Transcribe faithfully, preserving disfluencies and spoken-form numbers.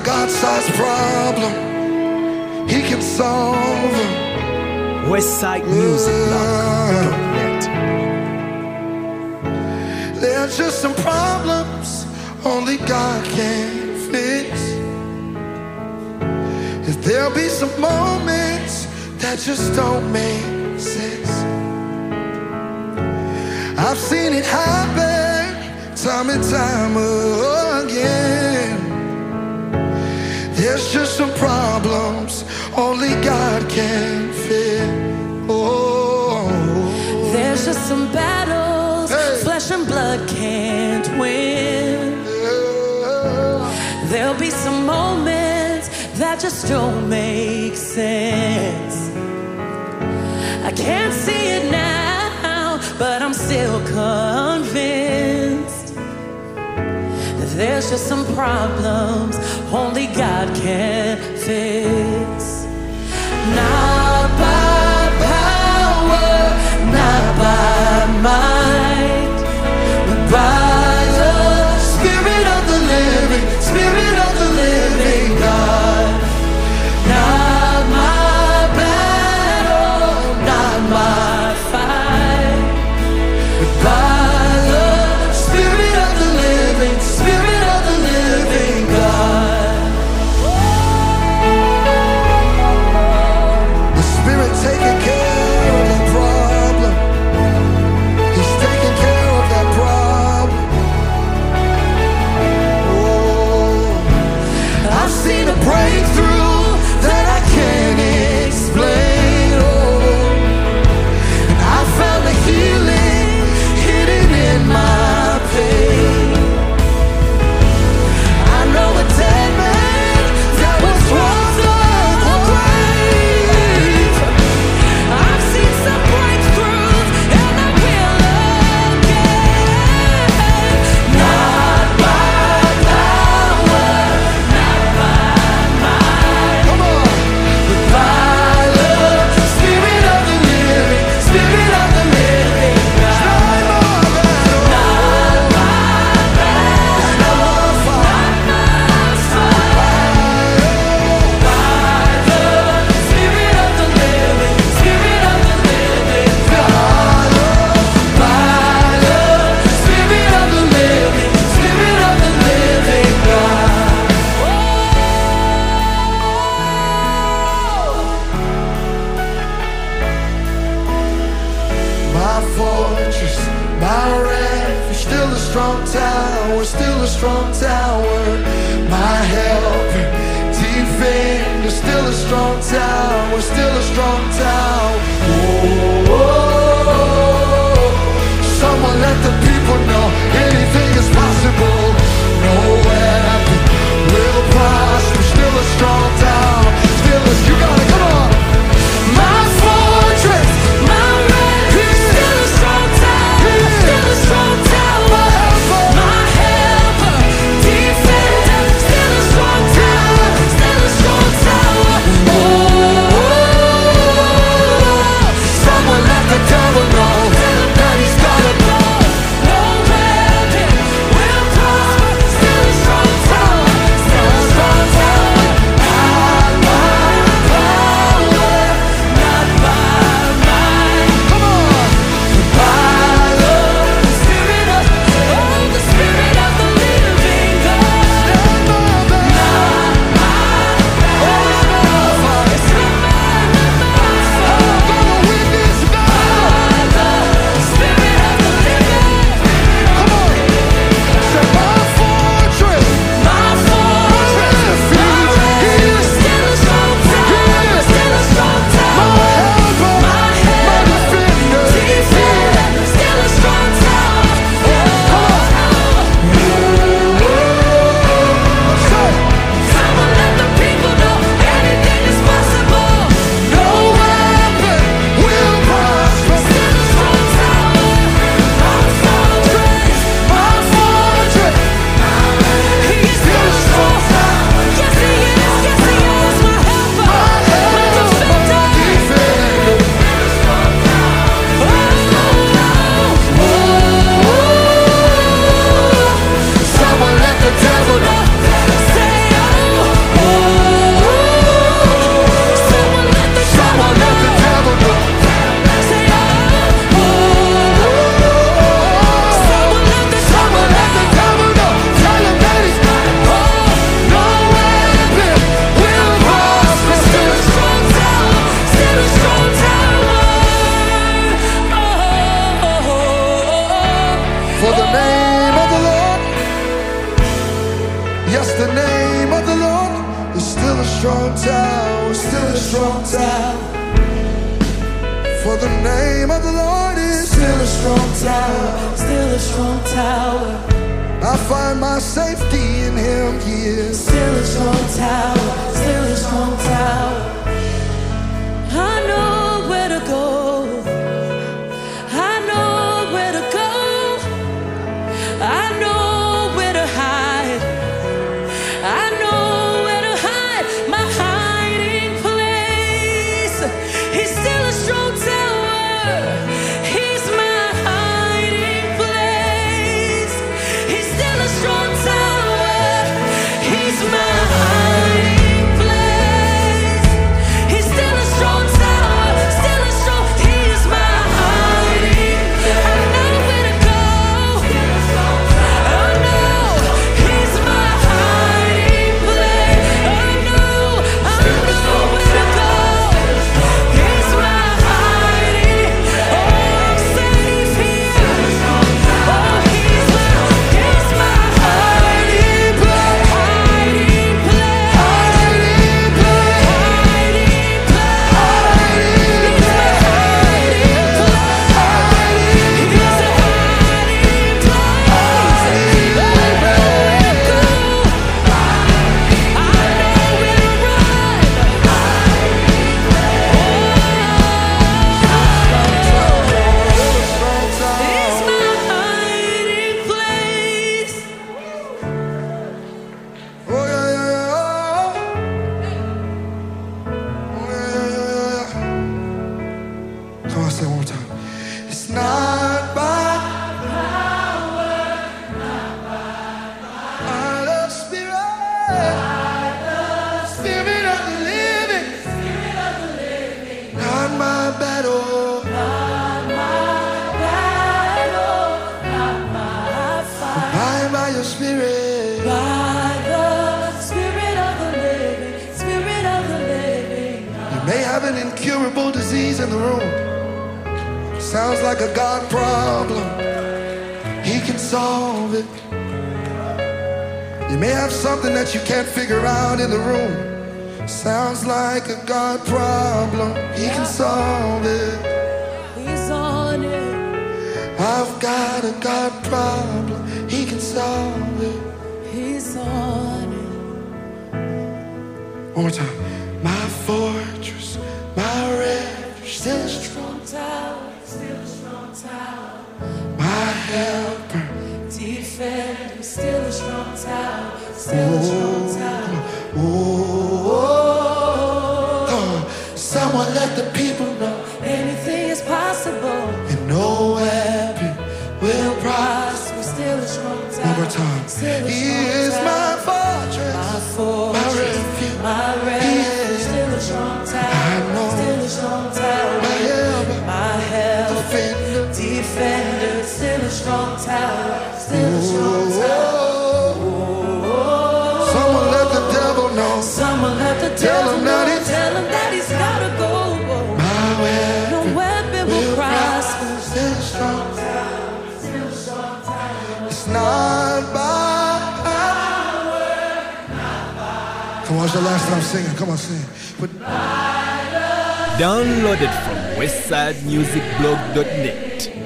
God-sized problem, he can solve them. Westside Music Blog dot net. There's just some problems only God can fix. If there'll be some moments that just don't make sense. I've seen it happen time and time again. There's just some problems only God can fix. Oh, there's just some battles hey. Flesh and blood can't win. Yeah. There'll be some moments that just don't make sense. I can't see it now, but I'm still convinced that there's just some problems only God can fix. Not by power, not by might, but by the Spirit of the living, Spirit of the living God. Not my battle, not my fight, but by the Spirit of the living, Spirit of the living God. The Spirit taking care of that problem. He's taking care of that problem. Oh, I've seen a breakthrough that I can't explain. Oh, and I found the healing hidden in my pain. I know a dead man that was rose from the grave. I've seen some breakthroughs and I will again. Not by power, not by might, Come on. but by the Spirit of the living, Spirit of the living God. Not my battle, not my fight, by the Spirit of the living, Spirit of the living God. By the Spirit of the living, Spirit of the living God. My fortress, my refuge, still a strong tower, still a strong tower. My helper, defender, still a strong tower, still a strong tower. Oh, oh, oh. Someone let the people know anything is possible. No weapon will prosper, still a strong tower, still a, you gotta come on. My fortress, my refuge, still a strong tower, still a strong tower. My helper, defender, still a strong tower, still a strong tower. Oh, someone let the For the name of the Lord, yes, the name of the Lord is still a strong tower, still a strong tower. For the name of the Lord is Still a strong tower, still a strong tower. I find my safety in Him, He is Still a strong tower, still a strong tower. I know where to go. I know where to go. I know where to hide. I know where to hide, my hiding place. He's still a strong tower. He's my hiding place. He's still a strong tower. He's my hiding place. He's still a strong tower. Still a strong. He's my hiding. I know where to go. I know He's my hiding place. I know, I know where to go. He's my hiding. Oh, I'm safe here. Oh, He's my, He's my hiding place. Hiding place. Hiding place. Hiding place. He's my hiding place. He's a hiding place. I know where to go. I know where to run. It's my hiding place. Oh yeah, yeah, yeah. Oh yeah, yeah, yeah, yeah. Come on, say it one more time. It's not by power, not by the Spirit, Spirit of the living, not my battle. By by your Spirit. By the Spirit of the living, Spirit of the living. You may have an incurable disease in the room. Sounds like a God problem. He can solve it. You may have something that you can't figure out in the room. Sounds like a God problem. He can solve it. He's on it. I've got a God problem. He can solve it. He's on it. One more time. My fortress, my refuge, still a strong. Strong tower, still a strong tower. My helper. Defender, still a strong tower, still a strong tower. Oh, oh, someone let the people know. Anything is possible. And no weapon will prosper. Prosper, still a strong tower. One more time. Still a He strong is tower. my fortress, My my fortress, refuge, my He refuge, is still a strong I tower, know. still a strong tower. my helper, My help, defender. defender, still a strong tower, still a strong tower. Oh, someone let the devil know. Someone let the Tell devil him know, that he's- tell him that he's gotta go. My No weapon weapon will will prosper. prosper. Still strong. It's not by power. Come on, it's your last time singing. Come on, sing. But Downloaded from westside music blog dot net.